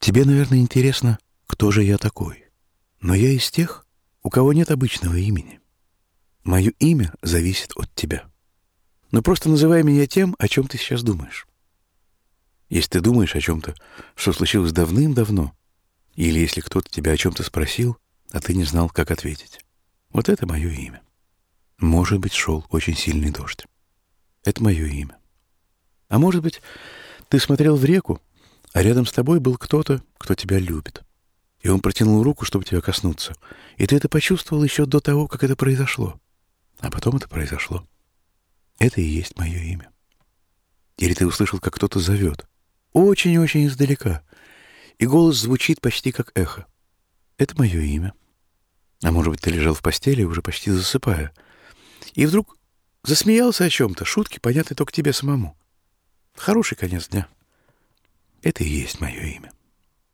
Тебе, наверное, интересно, кто же я такой. Но я из тех, у кого нет обычного имени. Мое имя зависит от тебя. Но просто называй меня тем, о чем ты сейчас думаешь. Если ты думаешь о чем-то, что случилось давным-давно, или если кто-то тебя о чем-то спросил, а ты не знал, как ответить. Вот это мое имя. Может быть, шел очень сильный дождь. Это мое имя. А может быть, ты смотрел в реку, а рядом с тобой был кто-то, кто тебя любит. И он протянул руку, чтобы тебя коснуться. И ты это почувствовал еще до того, как это произошло. А потом это произошло. Это и есть мое имя. Или ты услышал, как кто-то зовет. Очень-очень издалека. И голос звучит почти как эхо. Это мое имя. А может быть, ты лежал в постели, уже почти засыпая. И вдруг засмеялся о чем-то. Шутки, понятны только тебе самому. Хороший конец дня. Это и есть мое имя.